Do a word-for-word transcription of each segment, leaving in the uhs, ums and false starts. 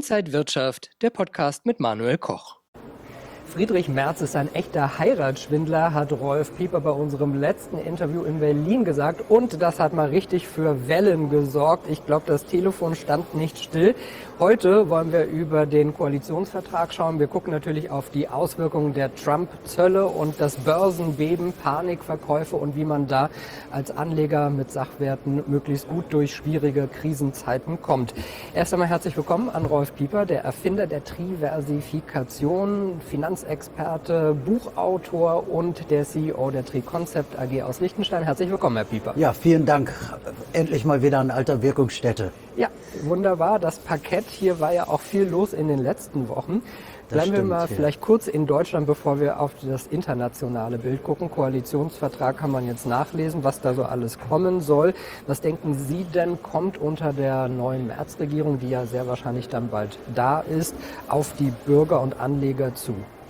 Inside Wirtschaft, der Podcast mit Manuel Koch. Friedrich Merz ist ein echter Heiratsschwindler, hat Rolf Pieper bei unserem letzten Interview in Berlin gesagt. Und das hat mal richtig für Wellen gesorgt. Ich glaube, das Telefon stand nicht still. Heute wollen wir über den Koalitionsvertrag schauen. Wir gucken natürlich auf die Auswirkungen der Trump-Zölle und das Börsenbeben, Panikverkäufe und wie man da als Anleger mit Sachwerten möglichst gut durch schwierige Krisenzeiten kommt. Erst einmal herzlich willkommen an Rolf Pieper, der Erfinder der Triversifikation, Finanzexperte, Buchautor und der C E O der Tri-Concept A G aus Liechtenstein. Herzlich willkommen, Herr Pieper. Ja, vielen Dank. Endlich mal wieder an alter Wirkungsstätte. Ja, wunderbar. Das Parkett hier war ja auch viel los in den letzten Wochen. Bleiben wir mal vielleicht kurz in Deutschland, bevor wir auf das internationale Bild gucken. Koalitionsvertrag kann man jetzt nachlesen, was da so alles kommen soll. Was denken Sie denn, kommt unter der neuen Merz-Regierung, die ja sehr wahrscheinlich dann bald da ist, auf die Bürger und Anleger zu?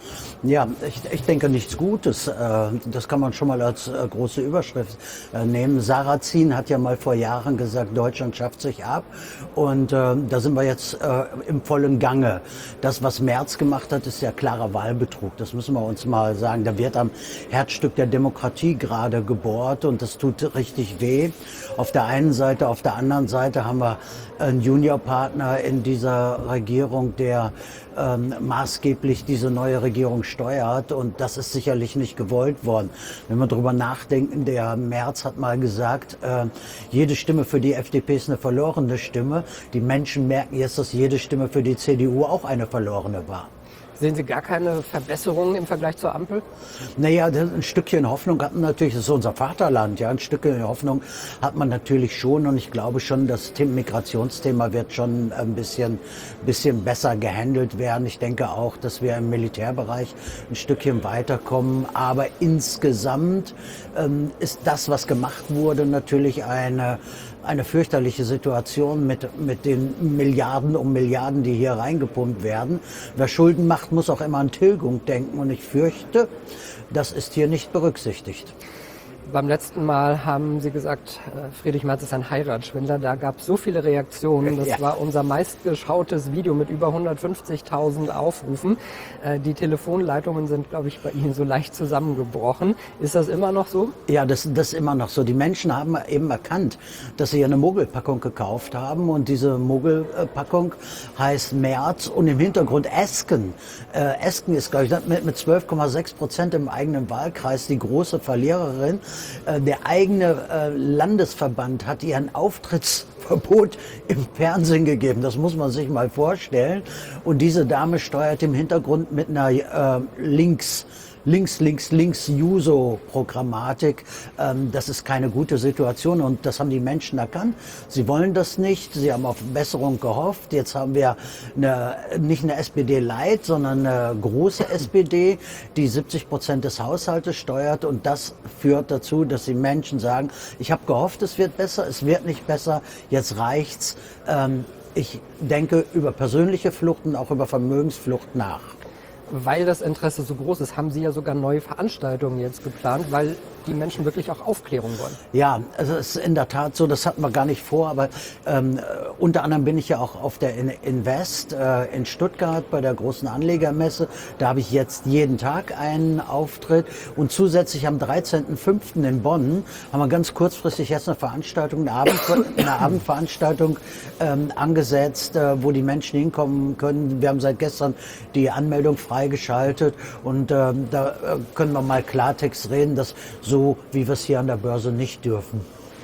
Ja, ich, ich denke nichts Gutes. Das kann man schon mal als große Überschrift nehmen. Sarrazin hat ja mal vor Jahren gesagt, Deutschland schafft sich ab. Und äh, da sind wir jetzt äh, im vollen Gange. Das, was Merz gemacht hat, ist ja klarer Wahlbetrug. Das müssen wir uns mal sagen. Da wird am Herzstück der Demokratie gerade gebohrt und das tut richtig weh. Auf der einen Seite, auf der anderen Seite haben wir einen Juniorpartner in dieser Regierung, der ähm, maßgeblich diese neue Regierung steuert, und das ist sicherlich nicht gewollt worden. Wenn wir darüber nachdenken, der Merz hat mal gesagt, äh, jede Stimme für die F D P ist eine verlorene Stimme. Die Menschen merken jetzt, dass jede Stimme für die C D U auch eine verlorene war. Sehen Sie gar keine Verbesserungen im Vergleich zur Ampel? Naja, ein Stückchen Hoffnung hat man natürlich, das ist unser Vaterland, ja, ein Stückchen Hoffnung hat man natürlich schon, und ich glaube schon, das Migrationsthema wird schon ein bisschen, bisschen besser gehandelt werden. Ich denke auch, dass wir im Militärbereich ein Stückchen weiterkommen, aber insgesamt ähm, ist das, was gemacht wurde, natürlich eine eine fürchterliche Situation mit, mit den Milliarden um Milliarden, die hier reingepumpt werden. Wer Schulden macht, muss auch immer an Tilgung denken, und ich fürchte, das ist hier nicht berücksichtigt. Beim letzten Mal haben Sie gesagt, Friedrich Merz ist ein Heiratsschwindler. Da gab es so viele Reaktionen. Das ja. war unser meistgeschautes Video mit über hundertfünfzigtausend Aufrufen. Die Telefonleitungen sind, glaube ich, bei Ihnen so leicht zusammengebrochen. Ist das immer noch so? Ja, das, das ist immer noch so. Die Menschen haben eben erkannt, dass sie eine Mogelpackung gekauft haben, und diese Mogelpackung heißt Merz und im Hintergrund Esken. Äh, Esken ist, glaube ich, mit, mit zwölf Komma sechs Prozent im eigenen Wahlkreis die große Verliererin. Der eigene äh, Landesverband hat ihr ein Auftrittsverbot im Fernsehen gegeben. Das muss man sich mal vorstellen. Und diese Dame steuert im Hintergrund mit einer äh, Links- Links, links, links Juso-Programmatik. Ähm, das ist keine gute Situation, und das haben die Menschen erkannt. Sie wollen das nicht. Sie haben auf Besserung gehofft. Jetzt haben wir eine, nicht eine S P D-Light, sondern eine große S P D, die siebzig Prozent des Haushaltes steuert, und das führt dazu, dass die Menschen sagen, ich habe gehofft, es wird besser, es wird nicht besser, jetzt reicht's. Ähm, ich denke über persönliche Fluchten, auch über Vermögensflucht nach. Weil das Interesse so groß ist, haben Sie ja sogar neue Veranstaltungen jetzt geplant, weil die Menschen wirklich auch Aufklärung wollen. Ja, also es ist in der Tat so, das hatten wir gar nicht vor, aber ähm, unter anderem bin ich ja auch auf der Invest äh, in Stuttgart bei der großen Anlegermesse. Da habe ich jetzt jeden Tag einen Auftritt, und zusätzlich am dreizehnten fünften in Bonn haben wir ganz kurzfristig jetzt eine Veranstaltung, eine, Abend, eine Abendveranstaltung ähm, angesetzt, äh, wo die Menschen hinkommen können. Wir haben seit gestern die Anmeldung freigeschaltet, und äh, da äh, können wir mal Klartext reden, dass so So, wie wir es hier an der Börse nicht dürfen.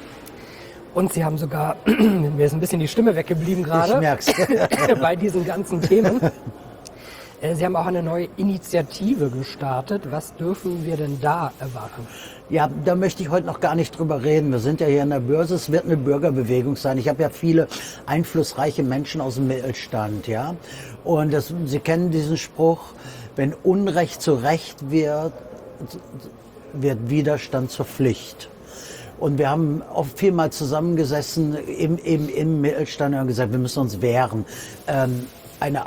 Und Sie haben sogar, mir ist ein bisschen die Stimme weggeblieben gerade, ich merk's. bei diesen ganzen Themen. Sie haben auch eine neue Initiative gestartet. Was dürfen wir denn da erwarten? Ja, da möchte ich heute noch gar nicht drüber reden. Wir sind ja hier an der Börse. Es wird eine Bürgerbewegung sein. Ich habe ja viele einflussreiche Menschen aus dem Mittelstand, ja. Und das, Sie kennen diesen Spruch: Wenn Unrecht zu Recht wird, wird Widerstand zur Pflicht. Und wir haben oft vielmal zusammengesessen im, im, im Mittelstand und haben gesagt, wir müssen uns wehren. Ähm, eine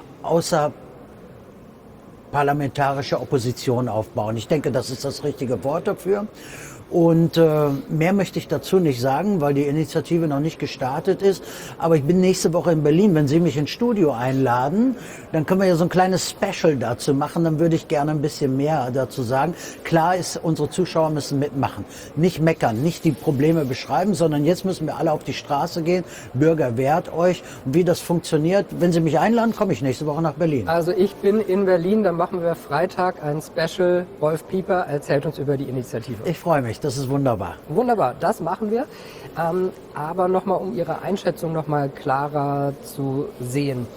außerparlamentarische Opposition aufbauen. Ich denke, das ist das richtige Wort dafür. Und äh, mehr möchte ich dazu nicht sagen, weil die Initiative noch nicht gestartet ist. Aber ich bin nächste Woche in Berlin. Wenn Sie mich ins Studio einladen, dann können wir ja so ein kleines Special dazu machen. Dann würde ich gerne ein bisschen mehr dazu sagen. Klar ist, unsere Zuschauer müssen mitmachen. Nicht meckern, nicht die Probleme beschreiben, sondern jetzt müssen wir alle auf die Straße gehen. Bürger, wehrt euch. Und wie das funktioniert, wenn Sie mich einladen, komme ich nächste Woche nach Berlin. Also ich bin in Berlin, dann machen wir Freitag ein Special. Rolf Pieper erzählt uns über die Initiative. Ich freue mich. Das ist wunderbar. Wunderbar, das machen wir. Ähm, aber nochmal, um Ihre Einschätzung nochmal klarer zu sehen.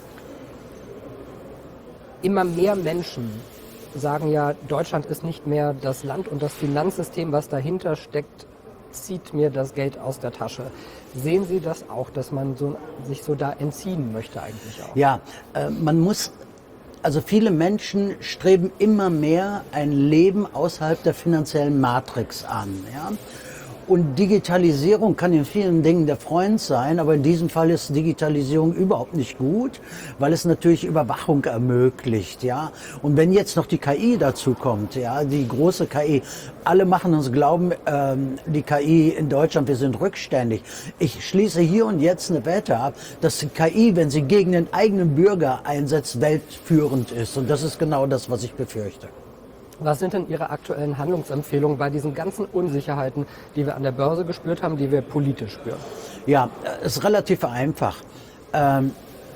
Immer mehr Menschen sagen ja, Deutschland ist nicht mehr das Land und das Finanzsystem, was dahinter steckt, zieht mir das Geld aus der Tasche. Sehen Sie das auch, dass man so, sich so da entziehen möchte eigentlich auch? Ja, äh, man muss... Also viele Menschen streben immer mehr ein Leben außerhalb der finanziellen Matrix an. Ja? Und Digitalisierung kann in vielen Dingen der Freund sein, aber in diesem Fall ist Digitalisierung überhaupt nicht gut, weil es natürlich Überwachung ermöglicht. Ja? Und wenn jetzt noch die K I dazu kommt, ja, die große K I, alle machen uns glauben, ähm, die K I in Deutschland, wir sind rückständig. Ich schließe hier und jetzt eine Wette ab, dass die K I, wenn sie gegen den eigenen Bürger einsetzt, weltführend ist. Und das ist genau das, was ich befürchte. Was sind denn Ihre aktuellen Handlungsempfehlungen bei diesen ganzen Unsicherheiten, die wir an der Börse gespürt haben, die wir politisch spüren? Ja, es ist relativ einfach. Ähm,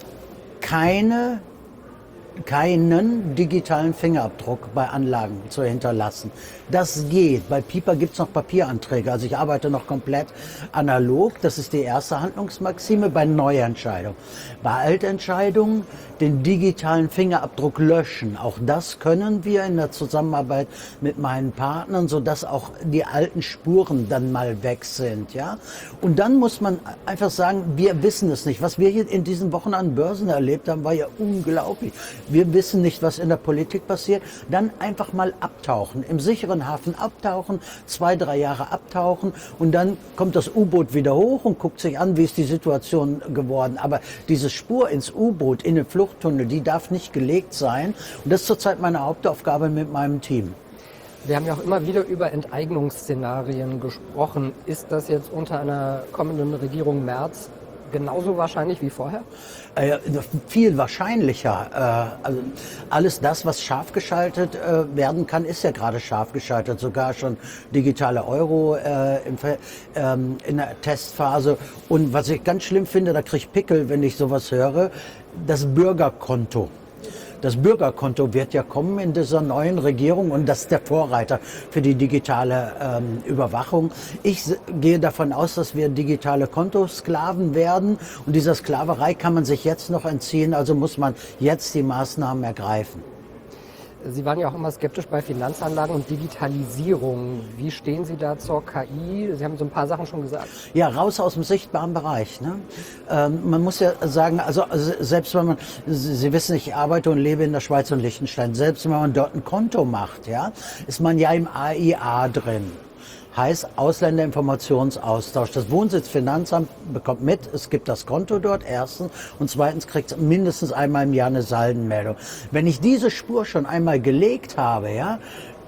keine, keinen digitalen Fingerabdruck bei Anlagen zu hinterlassen. Das geht. Bei Pieper gibt es noch Papieranträge. Also ich arbeite noch komplett analog. Das ist die erste Handlungsmaxime bei Neuentscheidungen. Bei Altentscheidungen den digitalen Fingerabdruck löschen. Auch das können wir in der Zusammenarbeit mit meinen Partnern, sodass auch die alten Spuren dann mal weg sind. Ja? Und dann muss man einfach sagen, wir wissen es nicht. Was wir hier in diesen Wochen an Börsen erlebt haben, war ja unglaublich. Wir wissen nicht, was in der Politik passiert. Dann einfach mal abtauchen, im sicheren Hafen abtauchen, zwei, drei Jahre abtauchen und dann kommt das U-Boot wieder hoch und guckt sich an, wie ist die Situation geworden. Aber diese Spur ins U-Boot, in den Fluchttunnel, die darf nicht gelegt sein. Und das ist zurzeit meine Hauptaufgabe mit meinem Team. Wir haben ja auch immer wieder über Enteignungsszenarien gesprochen. Ist das jetzt unter einer kommenden Regierung Merz genauso wahrscheinlich wie vorher? Äh, viel wahrscheinlicher. Äh, also alles das, was scharf geschaltet äh, werden kann, ist ja gerade scharf geschaltet. Sogar schon digitale Euro äh, im, ähm, in der Testphase. Und was ich ganz schlimm finde, da kriege ich Pickel, wenn ich sowas höre, das Bürgerkonto. Das Bürgerkonto wird ja kommen in dieser neuen Regierung und das ist der Vorreiter für die digitale ähm, Überwachung. Ich gehe davon aus, dass wir digitale Kontosklaven werden und dieser Sklaverei kann man sich jetzt noch entziehen, also muss man jetzt die Maßnahmen ergreifen. Sie waren ja auch immer skeptisch bei Finanzanlagen und Digitalisierung. Wie stehen Sie da zur K I? Sie haben so ein paar Sachen schon gesagt. Ja, raus aus dem sichtbaren Bereich. Ne? Ähm, man muss ja sagen, also, also selbst wenn man, Sie, Sie wissen, ich arbeite und lebe in der Schweiz und Liechtenstein, selbst wenn man dort ein Konto macht, ja, ist man ja im A I A drin. Heißt Ausländerinformationsaustausch. Das Wohnsitzfinanzamt bekommt mit, es gibt das Konto dort, erstens. Und zweitens kriegt es mindestens einmal im Jahr eine Saldenmeldung. Wenn ich diese Spur schon einmal gelegt habe, ja,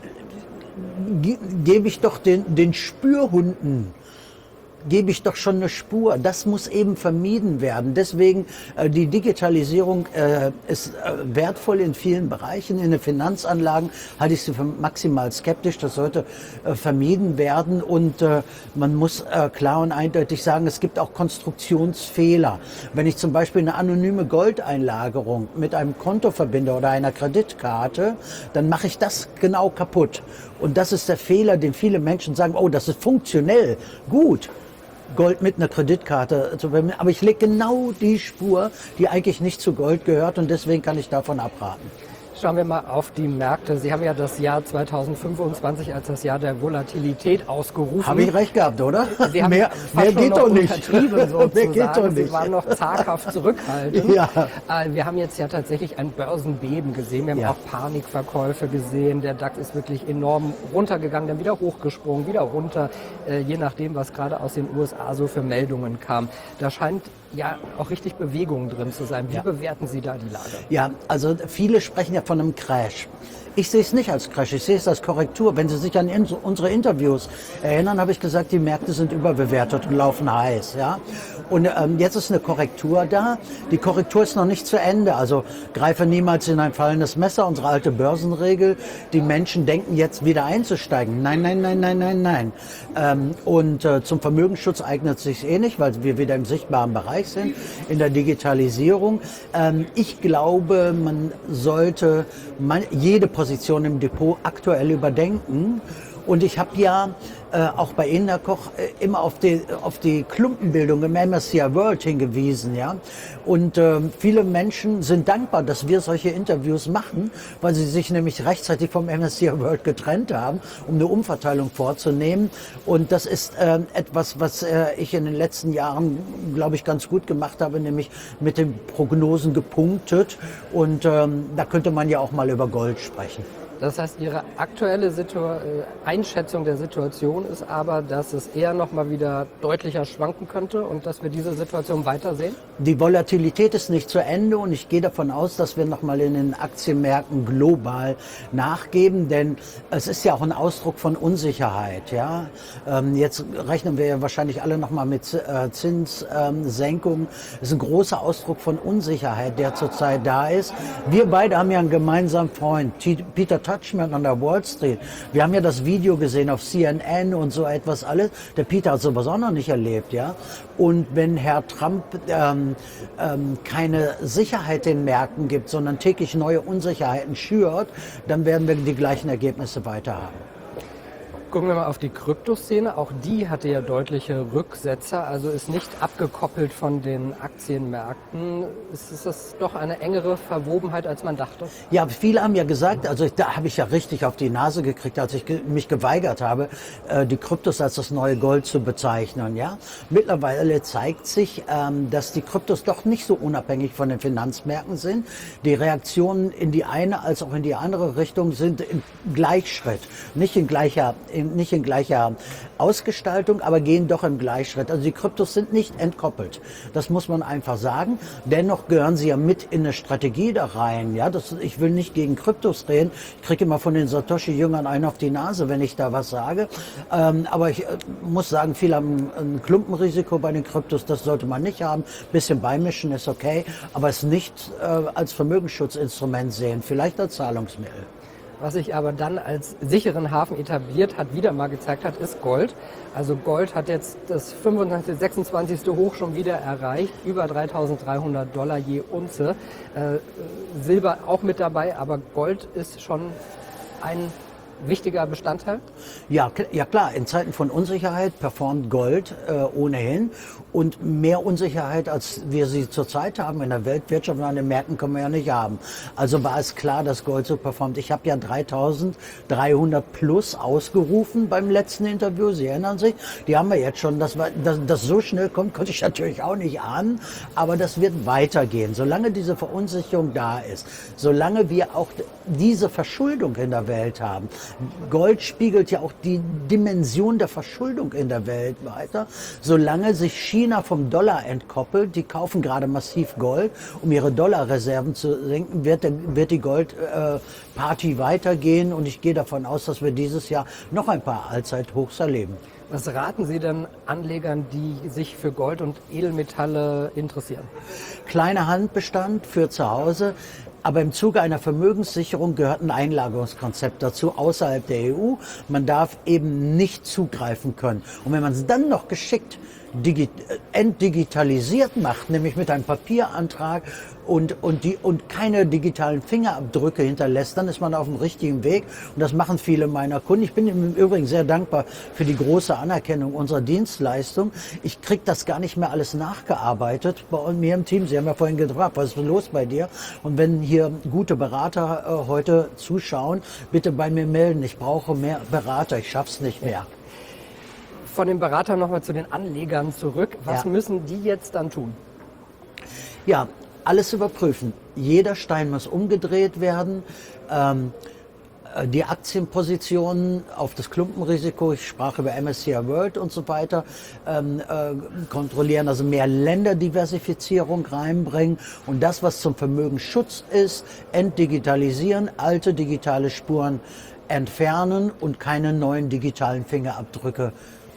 ge- gebe ich doch den, den Spürhunden, gebe ich doch schon eine Spur. Das muss eben vermieden werden. Deswegen äh, die Digitalisierung äh, ist äh, wertvoll in vielen Bereichen. In den Finanzanlagen halte ich sie für maximal skeptisch. Das sollte äh, vermieden werden. Und äh, man muss äh, klar und eindeutig sagen, es gibt auch Konstruktionsfehler. Wenn ich zum Beispiel eine anonyme Goldeinlagerung mit einem Konto verbinde oder einer Kreditkarte, dann mache ich das genau kaputt. Und das ist der Fehler, den viele Menschen sagen, oh, das ist funktionell, gut. Gold mit einer Kreditkarte zu verbinden. Aber ich lege genau die Spur, die eigentlich nicht zu Gold gehört und deswegen kann ich davon abraten. Schauen wir mal auf die Märkte. Sie haben ja das Jahr zweitausendfünfundzwanzig als das Jahr der Volatilität ausgerufen. Habe ich recht gehabt, oder? Sie haben mehr mehr geht doch nicht. Mehr geht doch nicht. Sie waren noch zaghaft zurückhaltend. Ja. Wir haben jetzt ja tatsächlich ein Börsenbeben gesehen. Wir haben Ja. auch Panikverkäufe gesehen. Der DAX ist wirklich enorm runtergegangen, dann wieder hochgesprungen, wieder runter, je nachdem, was gerade aus den U S A so für Meldungen kam. Da scheint ja auch richtig Bewegung drin zu sein. Wie Ja. bewerten Sie da die Lage? Ja, also viele sprechen ja von einem Crash. Ich sehe es nicht als Crash, ich sehe es als Korrektur. Wenn Sie sich an in, unsere Interviews erinnern, habe ich gesagt, die Märkte sind überbewertet und laufen heiß. Ja? Und ähm, jetzt ist eine Korrektur da. Die Korrektur ist noch nicht zu Ende. Also greife niemals in ein fallendes Messer, unsere alte Börsenregel. Die Menschen denken jetzt wieder einzusteigen. Nein, nein, nein, nein, nein, nein. Ähm, und äh, zum Vermögensschutz eignet es sich eh nicht, weil wir wieder im sichtbaren Bereich sind, in der Digitalisierung. Ähm, ich glaube, man sollte man, jede Position im Depot aktuell überdenken. Und ich habe ja äh, auch bei Ihnen, Herr Koch, äh, immer auf die, auf die Klumpenbildung im M S C I World hingewiesen. Ja? Und äh, viele Menschen sind dankbar, dass wir solche Interviews machen, weil sie sich nämlich rechtzeitig vom M S C I World getrennt haben, um eine Umverteilung vorzunehmen. Und das ist äh, etwas, was äh, ich in den letzten Jahren, glaube ich, ganz gut gemacht habe, nämlich mit den Prognosen gepunktet. Und ähm, da könnte man ja auch mal über Gold sprechen. Das heißt, Ihre aktuelle Situ- äh, Einschätzung der Situation ist aber, dass es eher noch mal wieder deutlicher schwanken könnte und dass wir diese Situation weitersehen? Die Volatilität ist nicht zu Ende und ich gehe davon aus, dass wir noch mal in den Aktienmärkten global nachgeben, denn es ist ja auch ein Ausdruck von Unsicherheit. Ja? Ähm, jetzt rechnen wir ja wahrscheinlich alle noch mal mit äh, Zinssenkungen. Es ist ein großer Ausdruck von Unsicherheit, der zurzeit da ist. Wir beide haben ja einen gemeinsamen Freund, Peter Tuchman an der Wall Street. Wir haben ja das Video gesehen auf C N N und so etwas alles. Der Peter hat sowas auch noch nicht erlebt, ja. Und wenn Herr Trump ähm, ähm, keine Sicherheit den Märkten gibt, sondern täglich neue Unsicherheiten schürt, dann werden wir die gleichen Ergebnisse weiter haben. Gucken wir mal auf die Kryptoszene. Auch die hatte ja deutliche Rücksetzer, also ist nicht abgekoppelt von den Aktienmärkten. Ist, ist das doch eine engere Verwobenheit, als man dachte? Ja, viele haben ja gesagt, also ich, da habe ich ja richtig auf die Nase gekriegt, als ich ge mich geweigert habe, äh, die Kryptos als das neue Gold zu bezeichnen. Ja, mittlerweile zeigt sich, ähm, dass die Kryptos doch nicht so unabhängig von den Finanzmärkten sind. Die Reaktionen in die eine als auch in die andere Richtung sind im Gleichschritt, nicht in gleicher in nicht in gleicher Ausgestaltung, aber gehen doch im Gleichschritt. Also die Kryptos sind nicht entkoppelt. Das muss man einfach sagen. Dennoch gehören sie ja mit in eine Strategie da rein. Ja, das, ich will nicht gegen Kryptos reden. Ich kriege immer von den Satoshi-Jüngern einen auf die Nase, wenn ich da was sage. Ähm, aber ich äh, muss sagen, viele haben ein Klumpenrisiko bei den Kryptos. Das sollte man nicht haben. Bisschen beimischen ist okay, aber es nicht äh, als Vermögensschutzinstrument sehen. Vielleicht als Zahlungsmittel. Was sich aber dann als sicheren Hafen etabliert hat, wieder mal gezeigt hat, ist Gold. Also Gold hat jetzt das fünfundzwanzigste, sechsundzwanzigste Hoch schon wieder erreicht, über dreitausenddreihundert Dollar je Unze. Äh, Silber auch mit dabei, aber Gold ist schon ein wichtiger Bestandteil? Ja, ja klar, in Zeiten von Unsicherheit performt Gold äh, ohnehin und mehr Unsicherheit, als wir sie zurzeit haben in der Weltwirtschaft und an den Märkten können wir ja nicht haben. Also war es klar, dass Gold so performt. Ich habe ja dreitausenddreihundert plus ausgerufen beim letzten Interview, Sie erinnern sich. Die haben wir jetzt schon, dass das, das so schnell kommt, konnte ich natürlich auch nicht ahnen, aber das wird weitergehen. Solange diese Verunsicherung da ist, solange wir auch diese Verschuldung in der Welt haben. Gold spiegelt ja auch die Dimension der Verschuldung in der Welt weiter. Solange sich China vom Dollar entkoppelt, die kaufen gerade massiv Gold, um ihre Dollarreserven zu senken, wird, wird die Goldparty äh, weitergehen und ich gehe davon aus, dass wir dieses Jahr noch ein paar Allzeithochs erleben. Was raten Sie denn Anlegern, die sich für Gold und Edelmetalle interessieren? Kleiner Handbestand für zu Hause. Aber im Zuge einer Vermögenssicherung gehört ein Einlagerungskonzept dazu außerhalb der E U. Man darf eben nicht zugreifen können. Und wenn man es dann noch geschickt digi- entdigitalisiert macht, nämlich mit einem Papierantrag und, und, die, und keine digitalen Fingerabdrücke hinterlässt, dann ist man auf dem richtigen Weg. Und das machen viele meiner Kunden. Ich bin im Übrigen sehr dankbar für die große Anerkennung unserer Dienstleistung. Ich kriege das gar nicht mehr alles nachgearbeitet bei mir im Team. Sie haben ja vorhin gefragt, was ist los bei dir? Und wenn hier gute Berater äh, heute zuschauen, bitte bei mir melden. Ich brauche mehr Berater, ich schaff's nicht mehr. Von den Beratern nochmal zu den Anlegern zurück. Was Ja. müssen die jetzt dann tun? Ja, alles überprüfen. Jeder Stein muss umgedreht werden. Ähm, die Aktienpositionen auf das Klumpenrisiko, ich sprach über M S C I World und so weiter, ähm, äh, kontrollieren, also mehr Länderdiversifizierung reinbringen und das, was zum Vermögensschutz ist, entdigitalisieren, alte digitale Spuren entfernen und keine neuen digitalen Fingerabdrücke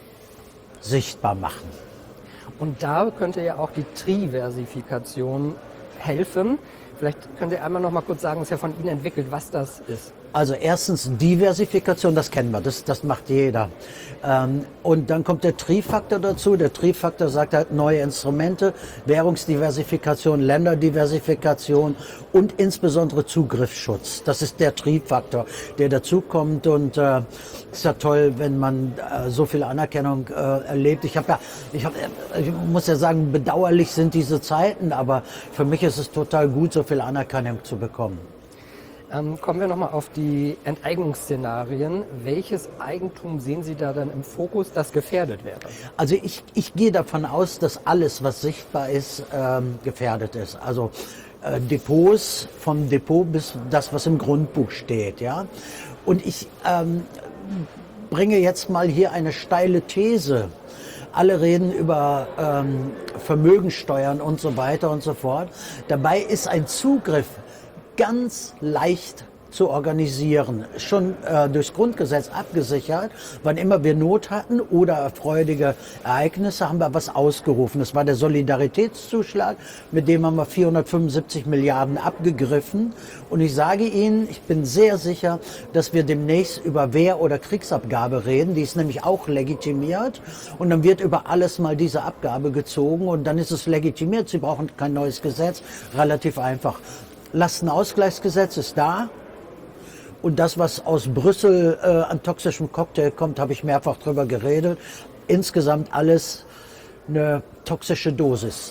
sichtbar machen. Und da könnte ja auch die Triversifikation helfen. Vielleicht könnt ihr einmal noch mal kurz sagen, es ist ja von Ihnen entwickelt, was das ist. Also erstens Diversifikation, das kennen wir, das, das macht jeder. Ähm, und dann kommt der Tri-Faktor dazu. Der Tri-Faktor sagt halt neue Instrumente, Währungsdiversifikation, Länderdiversifikation und insbesondere Zugriffsschutz. Das ist der Tri-Faktor, der dazukommt und äh, ist ja toll, wenn man äh, so viel Anerkennung äh, erlebt. Ich habe ja, ich, hab, ich muss ja sagen, bedauerlich sind diese Zeiten, aber für mich ist es total gut, so viel Anerkennung zu bekommen. Ähm, kommen wir nochmal auf die Enteignungsszenarien. Welches Eigentum sehen Sie da dann im Fokus, das gefährdet wäre? Also ich, ich gehe davon aus, dass alles, was sichtbar ist, ähm, gefährdet ist. Also äh, Depots, vom Depot bis das, was im Grundbuch steht. Ja? Und ich ähm, bringe jetzt mal hier eine steile These. Alle reden über ähm, Vermögensteuern und so weiter und so fort. Dabei ist ein Zugriff ganz leicht zu organisieren, schon äh, durchs Grundgesetz abgesichert. Wann immer wir Not hatten oder freudige Ereignisse, haben wir was ausgerufen. Das war der Solidaritätszuschlag, mit dem haben wir vierhundertfünfundsiebzig Milliarden abgegriffen. Und ich sage Ihnen, ich bin sehr sicher, dass wir demnächst über Wehr- oder Kriegsabgabe reden. Die ist nämlich auch legitimiert. Und dann wird über alles mal diese Abgabe gezogen und dann ist es legitimiert. Sie brauchen kein neues Gesetz. Relativ einfach. Lastenausgleichsgesetz ist da und das, was aus Brüssel äh, an toxischem Cocktail kommt, habe ich mehrfach drüber geredet. Insgesamt alles eine toxische Dosis.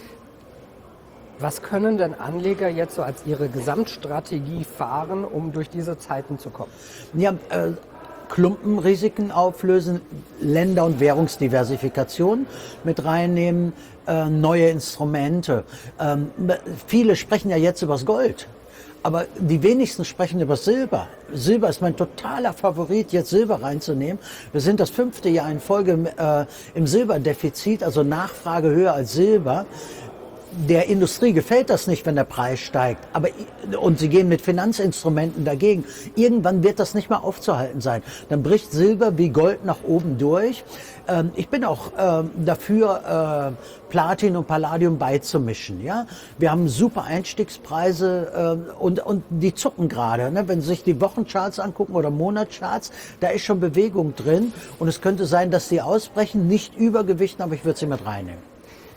Was können denn Anleger jetzt so als ihre Gesamtstrategie fahren, um durch diese Zeiten zu kommen? Ja, äh, Klumpenrisiken auflösen, Länder- und Währungsdiversifikation mit reinnehmen, äh, neue Instrumente. Ähm, viele sprechen ja jetzt über das Gold, aber die wenigsten sprechen über Silber. Silber ist mein totaler Favorit, jetzt Silber reinzunehmen. Wir sind das fünfte Jahr in Folge äh, im Silberdefizit, also Nachfrage höher als Silber. Der Industrie gefällt das nicht, wenn der Preis steigt, aber und sie gehen mit Finanzinstrumenten dagegen. Irgendwann wird das nicht mehr aufzuhalten sein. Dann bricht Silber wie Gold nach oben durch. Ähm, ich bin auch ähm, dafür, äh, Platin und Palladium beizumischen. Ja, wir haben super Einstiegspreise äh, und und die zucken gerade. Ne? Wenn Sie sich die Wochencharts angucken oder Monatscharts, da ist schon Bewegung drin und es könnte sein, dass sie ausbrechen, nicht übergewichten, aber ich würde sie mit reinnehmen.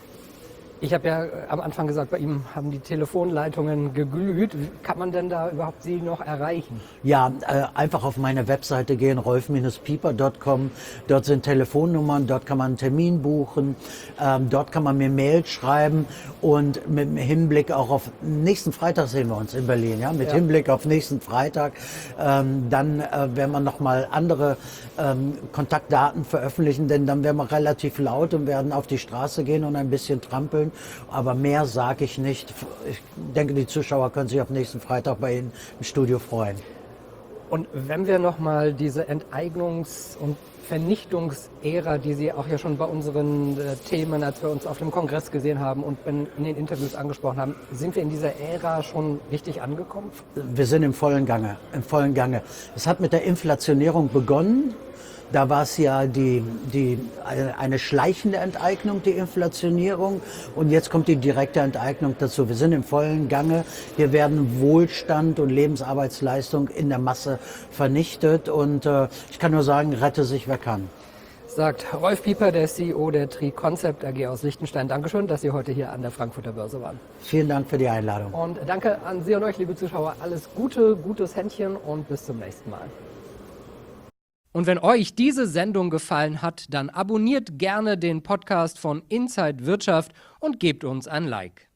Ich habe ja am Anfang gesagt, bei ihm haben die Telefonleitungen geglüht. Wie kann man denn da überhaupt Sie noch erreichen? Ja, äh, einfach auf meine Webseite gehen, rolf Bindestrich pieper Punkt com. Dort sind Telefonnummern, dort kann man einen Termin buchen, ähm, dort kann man mir Mail schreiben und mit Hinblick auch auf nächsten Freitag sehen wir uns in Berlin, ja, mit ja. Hinblick auf nächsten Freitag. Ähm, dann äh, werden wir nochmal andere ähm, Kontaktdaten veröffentlichen, denn dann werden wir relativ laut und werden auf die Straße gehen und ein bisschen trampeln. Aber mehr sage ich nicht. Ich denke, die Zuschauer können sich auf nächsten Freitag bei Ihnen im Studio freuen. Und wenn wir nochmal diese Enteignungs- und Vernichtungsära, die Sie auch ja schon bei unseren äh, Themen, als wir uns auf dem Kongress gesehen haben und in, in den Interviews angesprochen haben, sind wir in dieser Ära schon richtig angekommen? Wir sind im vollen Gange, im vollen Gange. Es hat mit der Inflationierung begonnen. Da war es ja die, die, eine, eine schleichende Enteignung, die Inflationierung. Und jetzt kommt die direkte Enteignung dazu. Wir sind im vollen Gange. Hier werden Wohlstand und Lebensarbeitsleistung in der Masse vernichtet. Und äh, ich kann nur sagen, rette sich, wer kann. Sagt Rolf Pieper, der C E O der Tri-Concept A G aus Liechtenstein. Dankeschön, dass Sie heute hier an der Frankfurter Börse waren. Vielen Dank für die Einladung. Und danke an Sie und euch, liebe Zuschauer. Alles Gute, gutes Händchen und bis zum nächsten Mal. Und wenn euch diese Sendung gefallen hat, dann abonniert gerne den Podcast von Inside Wirtschaft und gebt uns ein Like.